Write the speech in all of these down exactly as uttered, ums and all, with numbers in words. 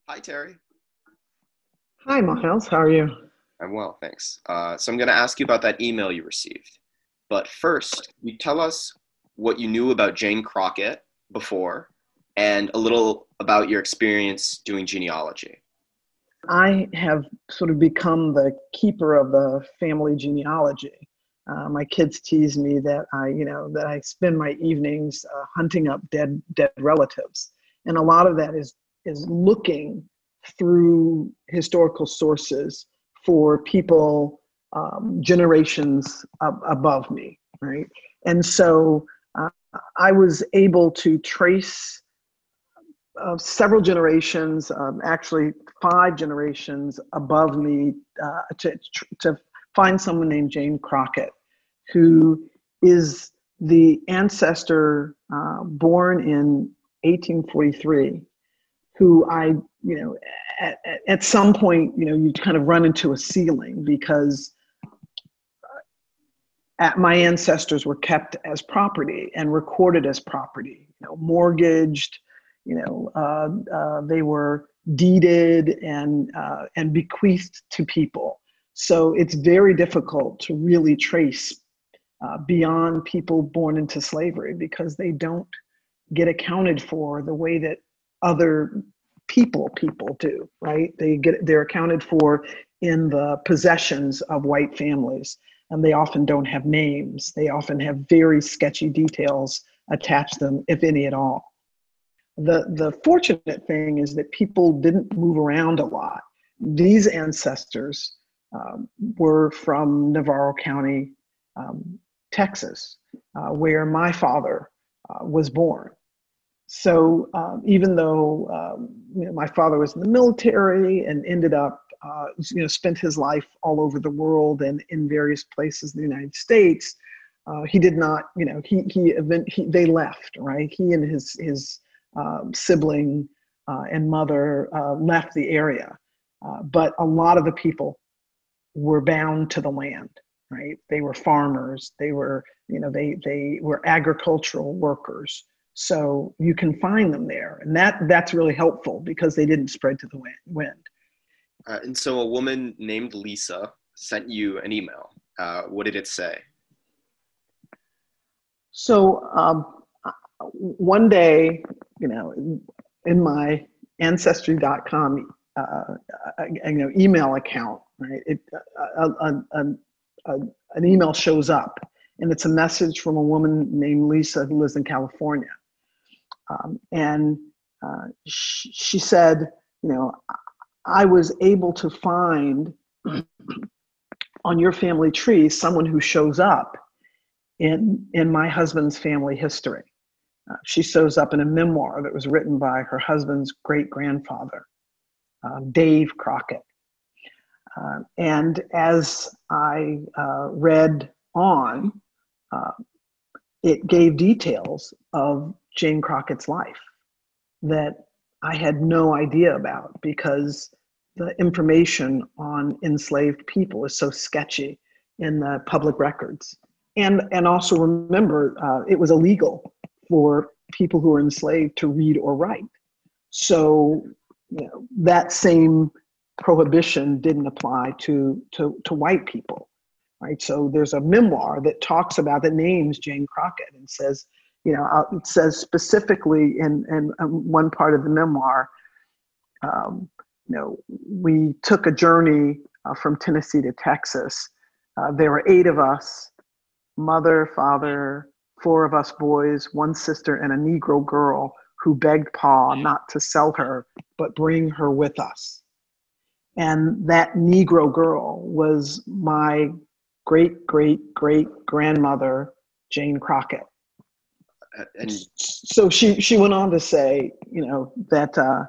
Hi, Terry. Hi, Miles. How are you? I'm well, thanks. Uh, so I'm going to ask you about that email you received. But first, you tell us what you knew about Jane Crockett before and a little about your experience doing genealogy. I have sort of become the keeper of the family genealogy. Uh, my kids tease me that I, you know, that I spend my evenings uh, hunting up dead dead relatives, and a lot of that is is looking through historical sources for people um, generations ab- above me, right? And so uh, I was able to trace uh, several generations, um, actually five generations above me, uh, to, to find someone named Jane Crockett, who is the ancestor uh, born in eighteen forty-three, who I, you know, at, at some point, you know, you kind of run into a ceiling because at, my ancestors were kept as property and recorded as property, you know, mortgaged, you know, uh, uh, they were deeded and uh, and bequeathed to people. So it's very difficult to really trace uh, beyond people born into slavery because they don't get accounted for the way that other people people do, right? They get they're accounted for in the possessions of white families, and they often don't have names. They often have very sketchy details attached to them, if any at all. The the fortunate thing is that people didn't move around a lot. These ancestors um, were from Navarro County, um, Texas, uh, where my father uh, was born. So um, even though um, you know, my father was in the military and ended up, uh, you know, spent his life all over the world and in various places in the United States, uh, he did not, you know, he he, event, he they left, right? He and his his um, sibling uh, and mother uh, left the area, uh, but a lot of the people were bound to the land, right? They were farmers. They were, you know, they they were agricultural workers. So you can find them there, and that that's really helpful because they didn't spread to the wind. Uh, and so a woman named Lisa sent you an email. Uh, what did it say? So um, one day, you know, in my ancestry dot com uh, you know, email account, right? It, a, a, a, a, an email shows up, and it's a message from a woman named Lisa who lives in California. Um, and uh, sh- she said, you know, I was able to find on your family tree someone who shows up in in my husband's family history. Uh, she shows up in a memoir that was written by her husband's great grandfather, uh, Dave Crockett. Uh, and as I uh, read on, uh, it gave details of Jane Crockett's life that I had no idea about because the information on enslaved people is so sketchy in the public records. And, and also remember, uh, it was illegal for people who were enslaved to read or write. So, you know, that same prohibition didn't apply to, to, to white people, right? So there's a memoir that talks about, that names Jane Crockett and says, you know, uh, it says specifically in, in one part of the memoir, um, you know, we took a journey uh, from Tennessee to Texas. Uh, there were eight of us, mother, father, four of us boys, one sister, and a Negro girl who begged Pa not to sell her, but bring her with us. And that Negro girl was my great, great, great grandmother, Jane Crockett. Uh, and So she, she went on to say, you know, that uh,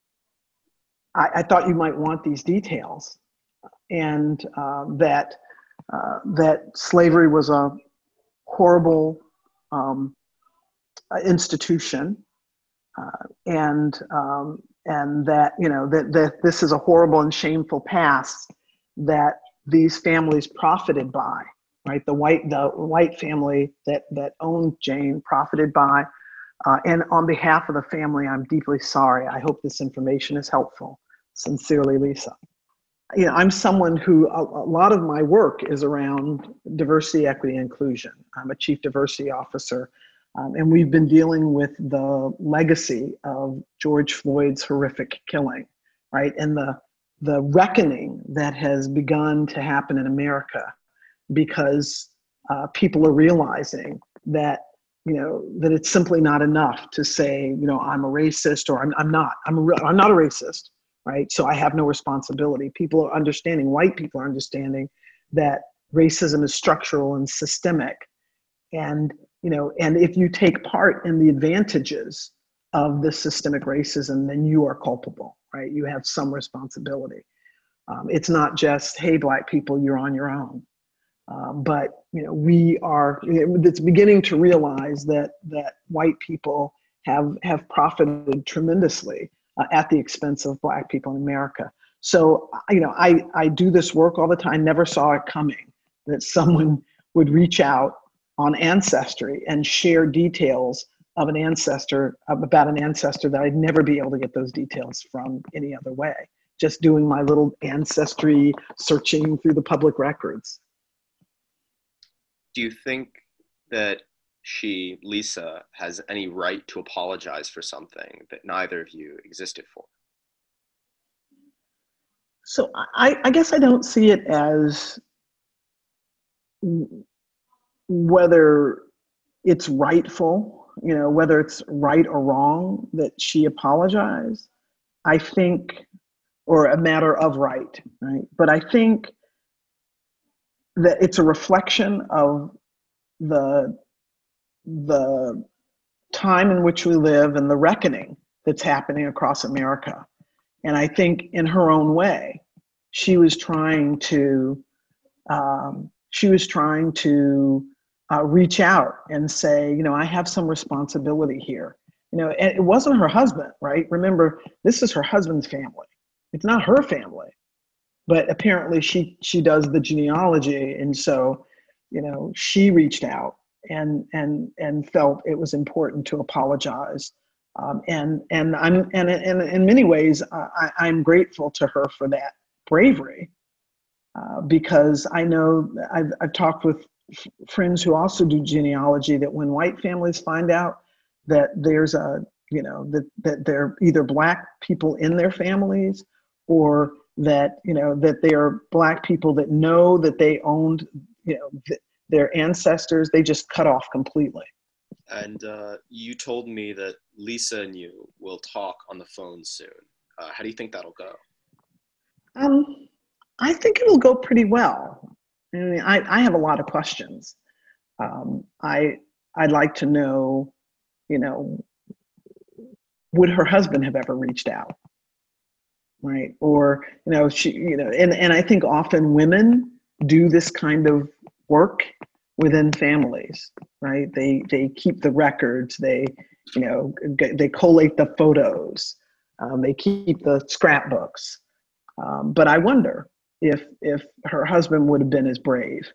I, I thought you might want these details, and uh, that uh, that slavery was a horrible um, institution, uh, and um, and that, you know, that, that this is a horrible and shameful past that these families profited by, right? The white the white family that that owned Jane profited by Uh, and on behalf of the family, I'm deeply sorry. I hope this information is helpful. Sincerely, Lisa. You know, I'm someone who, a, a lot of my work is around diversity, equity, inclusion. I'm a chief diversity officer, um, and we've been dealing with the legacy of George Floyd's horrific killing, right? And the, the reckoning that has begun to happen in America because uh, people are realizing that, you know, that it's simply not enough to say, you know, I'm a racist or I'm, I'm not, I'm, a, I'm not a racist. Right? So I have no responsibility. People are understanding, white people are understanding that racism is structural and systemic. And, you know, and if you take part in the advantages of the systemic racism, then you are culpable, right? You have some responsibility. Um, it's not just, hey, black people, you're on your own. Um, but, you know, we are, it's beginning to realize that, that white people have, have profited tremendously Uh, at the expense of black people in America. So, you know, I, I do this work all the time. I never saw it coming that someone would reach out on Ancestry and share details of an ancestor, about an ancestor that I'd never be able to get those details from any other way. Just doing my little Ancestry searching through the public records. Do you think that she, Lisa, has any right to apologize for something that neither of you existed for? So I, I guess I don't see it as whether it's rightful, you know, whether it's right or wrong that she apologized. I think, or a matter of right, right? But I think that it's a reflection of the the time in which we live and the reckoning that's happening across America. And I think in her own way, she was trying to, um, she was trying to uh, reach out and say, you know, I have some responsibility here. You know, and it wasn't her husband, right? Remember, this is her husband's family. It's not her family, but apparently she, she does the genealogy. And so, you know, she reached out and and and felt it was important to apologize, um, and and I'm and, and in many ways I, I'm grateful to her for that bravery, uh, because I know I've, I've talked with f- friends who also do genealogy that when white families find out that there's a you know that that they're either black people in their families or that you know that they are black people that know that they owned you know. Th- their ancestors, they just cut off completely. And uh, you told me that Lisa and you will talk on the phone soon. Uh, how do you think that'll go? Um, I think it'll go pretty well. I mean, I, I have a lot of questions. Um, I, I'd like to know, you know, would her husband have ever reached out? Right. Or, you know, she, you know, and, and I think often women do this kind of work within families, right? They they keep the records. They you know they collate the photos. Um, they keep the scrapbooks. Um, but I wonder if if her husband would have been as brave.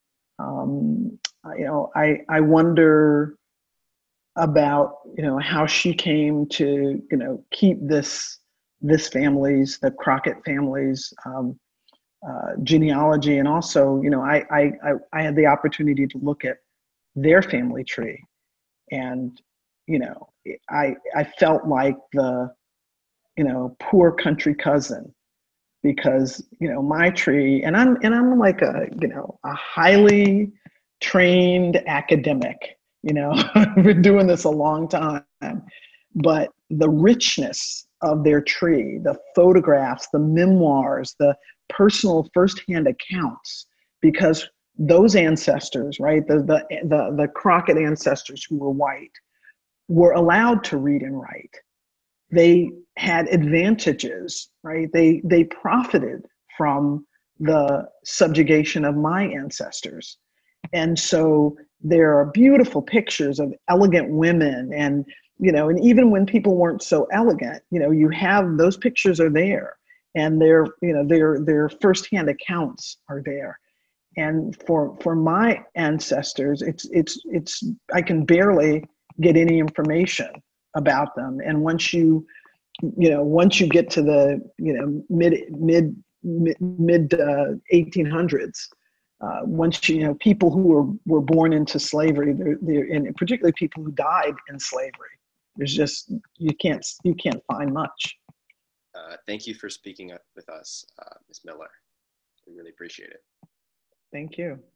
Um, you know, I I wonder about you know how she came to you know keep this this family's the Crockett family's. Um, Uh, genealogy, and also, you know, I, I I I had the opportunity to look at their family tree, and you know, I I felt like the, you know, poor country cousin, because you know my tree, and I'm and I'm like a you know a highly trained academic, you know, I've been doing this a long time, but the richness of their tree, the photographs, the memoirs, the personal firsthand accounts, because those ancestors, right, the, the, the, the Crockett ancestors who were white, were allowed to read and write. They had advantages, right? They, they profited from the subjugation of my ancestors. And so there are beautiful pictures of elegant women, and, you know, and even when people weren't so elegant, you know, you have, those pictures are there, and their, you know, their, their firsthand accounts are there. And for, for my ancestors, it's, it's, it's, I can barely get any information about them. And once you, you know, once you get to the, you know, mid mid mid, mid uh, eighteen hundreds, uh, once you, you know, people who were were born into slavery, they're, they're and particularly people who died in slavery, there's just you can't you can't find much. Uh, thank you for speaking with us, uh, Miz Miller. We really appreciate it. Thank you.